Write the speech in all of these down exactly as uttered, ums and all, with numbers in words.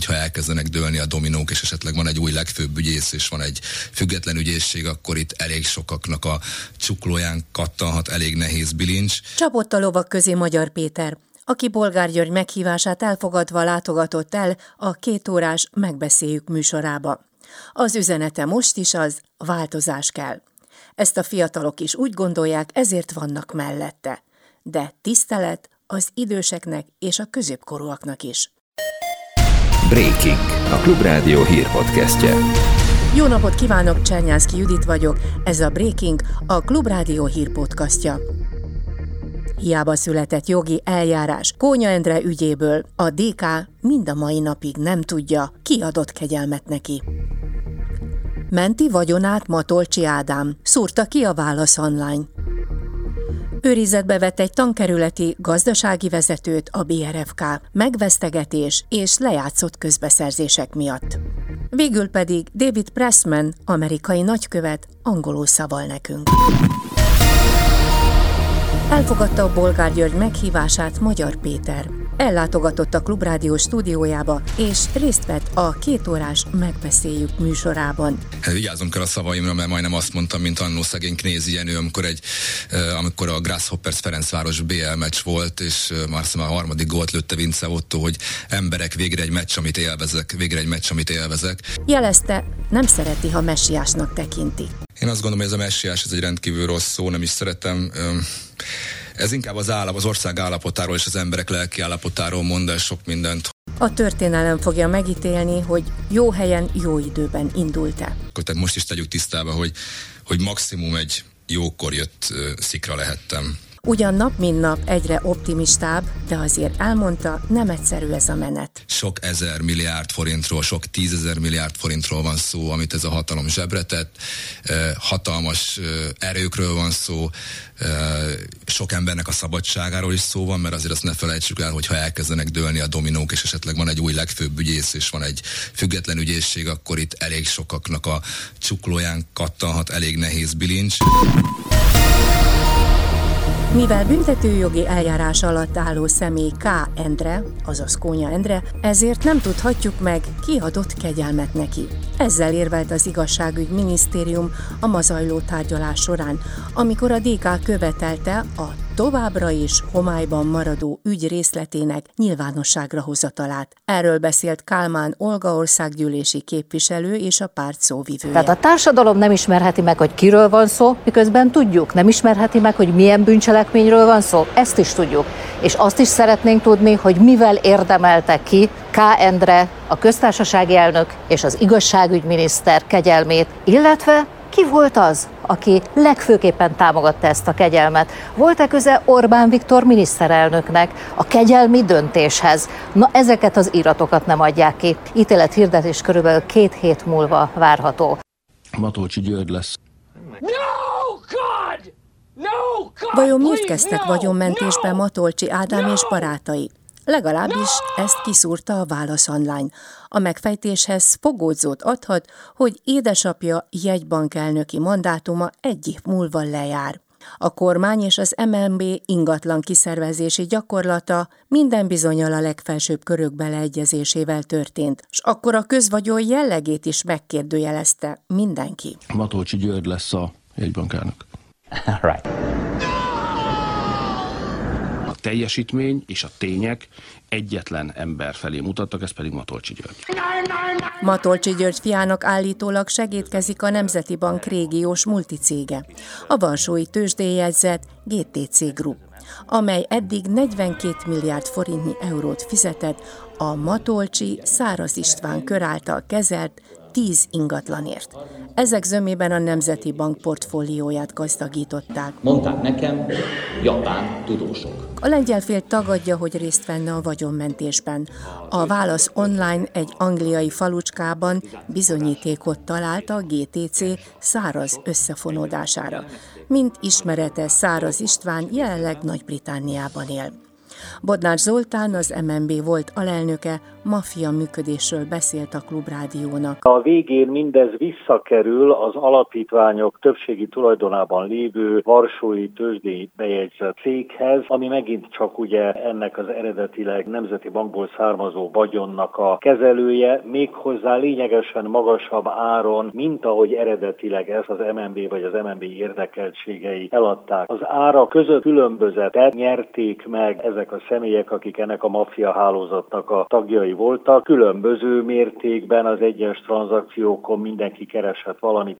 hogyha elkezdenek dőlni a dominók, és esetleg van egy új legfőbb ügyész, és van egy független ügyészség, akkor itt elég sokaknak a csuklóján kattanhat elég nehéz bilincs. Csapott a lovak közé Magyar Péter, aki Bolgár György meghívását elfogadva látogatott el a kétórás Megbeszéljük műsorába. Az üzenete most is az, változás kell. Ezt a fiatalok is úgy gondolják, ezért vannak mellette. De tisztelet az időseknek és a középkorúaknak is. Breaking, a Klubrádió hírpodcastje. Jó napot kívánok, Csernyánszky Judit vagyok, ez a Breaking, a Klubrádió hírpodcastja. Hiába született jogi eljárás Kónya Endre ügyéből, a dé ká mind a mai napig nem tudja, ki adott kegyelmet neki. Menti vagyonát Matolcsy Ádám, szúrta ki a Válasz Online. Őrizetbe vett egy tankerületi gazdasági vezetőt a bé er ef ká megvesztegetés és lejátszott közbeszerzések miatt. Végül pedig David Pressman, amerikai nagykövet, angolul szaval nekünk. Elfogadta a Bolgár György meghívását Magyar Péter. Ellátogatott a Klubrádió stúdiójába, és részt vett a kétórás Megbeszéljük műsorában. Hát vigyázom kell a szavaimra, mert majdnem azt mondtam, mint annó szegény Knézi Jenő, amikor, egy, amikor a Grasshoppers Ferencváros bé el meccs volt, és már a harmadik gólt lőtte Vince Otto, hogy emberek, végre egy meccs, amit élvezek, végre egy meccs, amit élvezek. Jelezte, nem szereti, ha messiásnak tekinti. Én azt gondolom, hogy ez a messiás, ez egy rendkívül rossz szó, nem is szeretem. Ez inkább az állap, az ország állapotáról és az emberek lelki állapotáról mond el sok mindent. A történelem fogja megítélni, hogy jó helyen, jó időben indult-e. Tehát most is tegyük tisztába, hogy, hogy maximum egy jókor jött uh, szikra lehettem. Ugyan nap, mint nap egyre optimistább, de azért elmondta, nem egyszerű ez a menet. Sok ezer milliárd forintról, sok tízezer milliárd forintról van szó, amit ez a hatalom zsebre tett. Hatalmas erőkről van szó, sok embernek a szabadságáról is szó van, mert azért azt ne felejtsük el, hogyha elkezdenek dőlni a dominók, és esetleg van egy új legfőbb ügyész, és van egy független ügyészség, akkor itt elég sokaknak a csuklóján kattanhat elég nehéz bilincs. Mivel büntetőjogi eljárás alatt álló személy K. Endre, azaz Kónya Endre, ezért nem tudhatjuk meg, ki adott kegyelmet neki. Ezzel érvelt az Igazságügy Minisztérium a ma zajló tárgyalás során, amikor a dé ká követelte a továbbra is homályban maradó ügy részletének nyilvánosságra hozatalát. Erről beszélt Kálmán Olga országgyűlési képviselő és a párt szóvivője. Tehát a társadalom nem ismerheti meg, hogy kiről van szó, miközben tudjuk, nem ismerheti meg, hogy milyen bűncselekményről van szó, ezt is tudjuk. És azt is szeretnénk tudni, hogy mivel érdemelte ki K. Endre, a köztársasági elnök és az igazságügyminiszter kegyelmét, illetve ki volt az, aki legfőképpen támogatta ezt a kegyelmet? Volt-e köze Orbán Viktor miniszterelnöknek a kegyelmi döntéshez? Na, ezeket az iratokat nem adják ki. Ítélethirdetés körülbelül két hét múlva várható. Matolcsy György lesz. No, God! No, God, Vajon miért kezdtek vagyonmentésbe Matolcsy Ádám és barátai? Legalábbis ezt kiszúrta a Válasz Online. A megfejtéshez fogódzót adhat, hogy édesapja jegybankelnöki mandátuma egy év múlva lejár. A kormány és az em en bé ingatlan kiszervezési gyakorlata minden bizonnyal a legfelsőbb körök beleegyezésével történt, s akkor a közvagyon jellegét is megkérdőjelezte mindenki. Matolcsy György lesz a jegybankelnök. Right. A teljesítmény és a tények egyetlen ember felé mutattak, ez pedig Matolcsy György. Matolcsy György fiának állítólag segédkezik a Nemzeti Bank régiós multicége, a varsói tőzsdén jegyzett gé té cé Group, amely eddig negyvenkét milliárd forintnyi eurót fizetett a Matolcsy Száraz István kör által kezelt tíz ingatlanért. Ezek zömében a Nemzeti Bank portfólióját gazdagították. Mondták nekem japán tudósok. A lengyel fél tagadja, hogy részt venne a vagyonmentésben. A Válasz Online egy angliai falucskában bizonyítékot talált a gé té cé száraz összefonódására. Mint ismeretes, Száraz István jelenleg Nagy-Britanniában él. Bodnár Zoltán, az em en bé volt alelnöke, maffia működésről beszélt a Klubrádiónak. A végén mindez visszakerül az alapítványok többségi tulajdonában lévő varsói tőzsdén bejegyzett céghez, ami megint csak ugye ennek az eredetileg Nemzeti Bankból származó vagyonnak a kezelője, méghozzá lényegesen magasabb áron, mint ahogy eredetileg ezt az em en bé vagy az em en bé érdekeltségei eladták. Az ára között különbözetet nyerték meg ezek a személyek, akik ennek a maffia hálózatnak a tagjai voltak. Különböző mértékben az egyes tranzakciókon mindenki keresett valamit.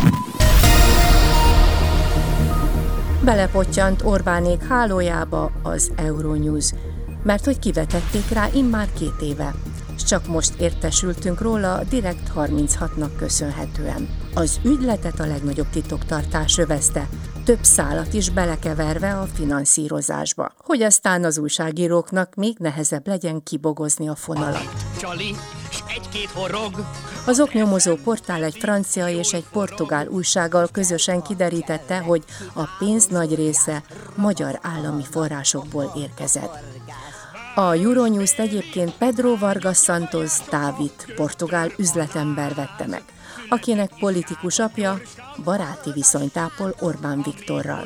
Belepottyant Orbánék hálójába az Euronews, mert hogy kivetették rá immár két éve, s csak most értesültünk róla a Direkt harminchatnak köszönhetően. Az ügyletet a legnagyobb titoktartás övezte, több szálat is belekeverve a finanszírozásba, hogy aztán az újságíróknak még nehezebb legyen kibogozni a fonalat. Csali, s egy-két horog. Az oknyomozó portál egy francia és egy portugál újsággal közösen kiderítette, hogy a pénz nagy része magyar állami forrásokból érkezett. A Euronews-t egyébként Pedro Vargas Santos Dávid, portugál üzletember vette meg, akinek politikus apja baráti viszonyt ápol Orbán Viktorral.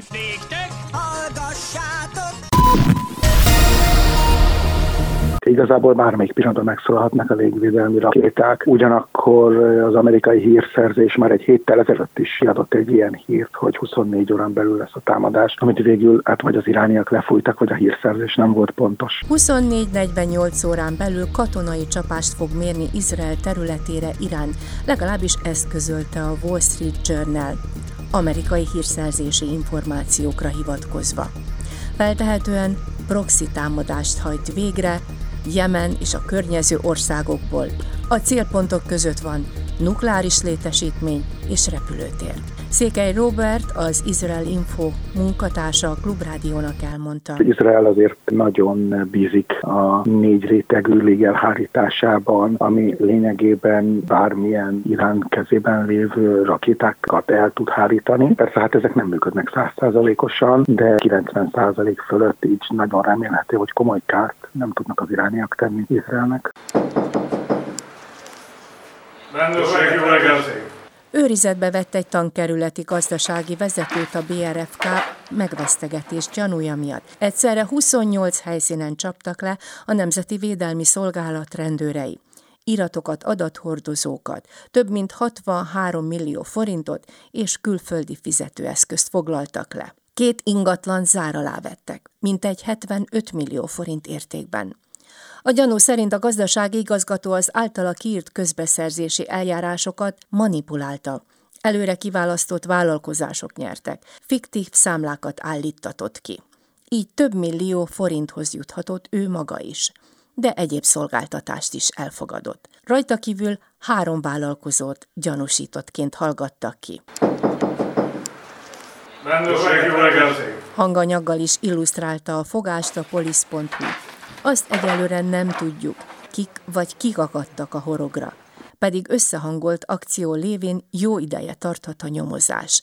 Igazából bármelyik pillanatban megszólalhatnak a légvédelmi rakéták. Ugyanakkor az amerikai hírszerzés már egy héttel ezelőtt is kiadott egy ilyen hírt, hogy huszonnégy órán belül lesz a támadás, amit végül hát vagy az irániak lefújtak, vagy a hírszerzés nem volt pontos. huszonnégy-negyvennyolc órán belül katonai csapást fog mérni Izrael területére Irán, legalábbis ezt közölte a Wall Street Journal, amerikai hírszerzési információkra hivatkozva. Feltehetően proxy támadást hajt végre Jemen és a környező országokból. A célpontok között van nukleáris létesítmény és repülőtér. Székely Róbert, az Izrael Info munkatársa a Klubrádiónak elmondta. Izrael azért nagyon bízik a négy rétegű légelhárításában, ami lényegében bármilyen Irán kezében lévő rakétákat el tud hárítani. Persze hát ezek nem működnek száz százalékosan, de kilencven százalék fölött így nagyon remélhető, hogy komoly kárt nem tudnak az irániak tenni Izraelnek. Rendőrség, jó reggelt! Őrizetbe vett egy tankerületi gazdasági vezetőt a bé er ef ká megvesztegetés gyanúja miatt. Egyszerre huszonnyolc helyszínen csaptak le a Nemzeti Védelmi Szolgálat rendőrei. Iratokat, adathordozókat, több mint hatvanhárom millió forintot és külföldi fizetőeszközt foglaltak le. Két ingatlan zár alá vettek, mintegy hetvenöt millió forint értékben. A gyanú szerint a gazdasági igazgató az általa kiírt közbeszerzési eljárásokat manipulálta. Előre kiválasztott vállalkozások nyertek, fiktív számlákat állíttatott ki. Így több millió forinthoz juthatott ő maga is, de egyéb szolgáltatást is elfogadott. Rajta kívül három vállalkozót gyanúsítottként hallgattak ki. Rendőrség, jó reggelt! Hanganyaggal is illusztrálta a fogást a polisz pont hu. Azt egyelőre nem tudjuk, kik vagy kik akadtak a horogra, pedig összehangolt akció lévén jó ideje tarthat a nyomozás.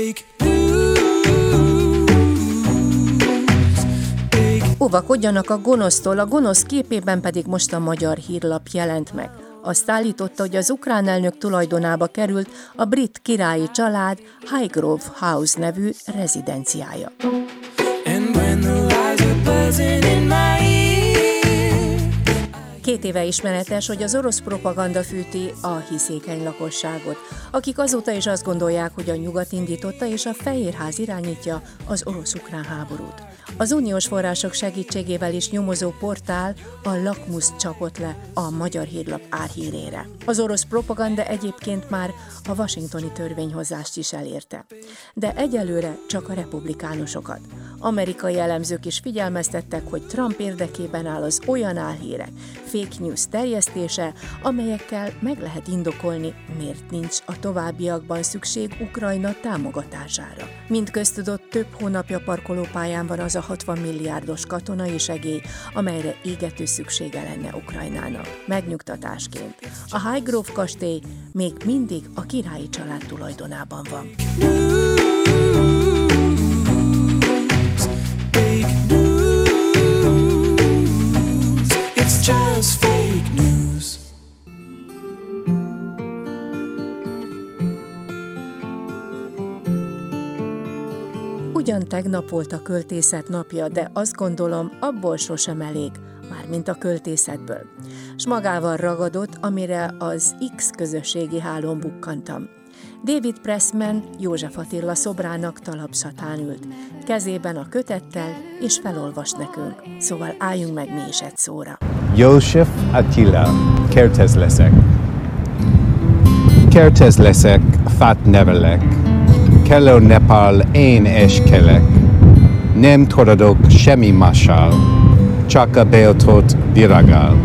Óvakodjanak a gonosztól, a gonosz képében pedig most a Magyar Hírlap jelent meg. Azt állította, hogy az ukrán elnök tulajdonába került a brit királyi család Highgrove House nevű rezidenciája. Két éve ismeretes, hogy az orosz propaganda fűti a hiszékeny lakosságot, akik azóta is azt gondolják, hogy a nyugat indította és a Fehérház irányítja az orosz-ukrán háborút. Az uniós források segítségével is nyomozó portál a Lakmus csapott le a Magyar Hírlap álhírére. Az orosz propaganda egyébként már a washingtoni törvényhozást is elérte. De egyelőre csak a republikánusokat. Amerikai elemzők is figyelmeztettek, hogy Trump érdekében áll az olyan álhírek, fake news terjesztése, amelyekkel meg lehet indokolni, miért nincs a továbbiakban szükség Ukrajna támogatására. Mint köztudott, több hónapja parkolópályán van az a hatvan milliárdos katonai segély, amelyre égető szüksége lenne Ukrajnának. Megnyugtatásként. A Highgrove kastély még mindig a királyi család tulajdonában van. Just fake fake news. Ugyan tegnap volt a költészet napja, de azt gondolom, abból sosem elég, mármint a költészetből. S magával ragadott, amire az X közösségi hálón bukkantam. David Pressman József Attila szobrának talapzatán ült, kezében a kötettel, és felolvas nekünk. Szóval álljunk meg mi is egy szóra. József Attila, kertész leszek. Kertész leszek, fát nevelek. Kellő Nepal én eskelek. Nem tudok semmi mással, csak a beoltott virággal.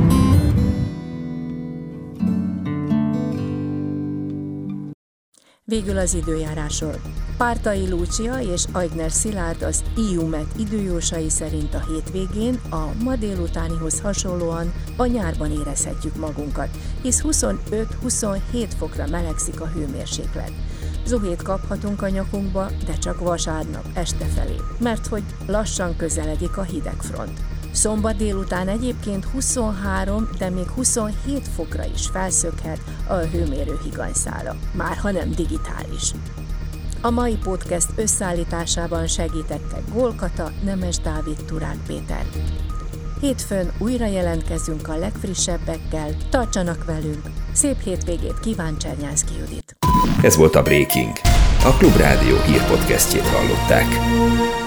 Végül az időjárásról. Pártai Lúcia és Aigner Szilárd az í u-met időjósai szerint a hétvégén a ma délutánihoz hasonlóan a nyárban érezhetjük magunkat, hisz huszonöt-huszonhét fokra melegszik a hőmérséklet. Zuhét kaphatunk a nyakunkba, de csak vasárnap este felé, mert hogy lassan közeledik a hidegfront. Szombat délután egyébként huszonhárom, de még huszonhét fokra is felszökhet a hőmérő higanyszála, már ha nem digitális. A mai podcast összeállításában segítettek Gólkata, Nemes Dávid, Turák Péter. Hétfőn újra jelentkezünk a legfrissebbekkel, tartsanak velünk! Szép hétvégét kíván Csernyánszky Judit! Ez volt a Breaking. A Klubrádió hírpodcastjét hallották.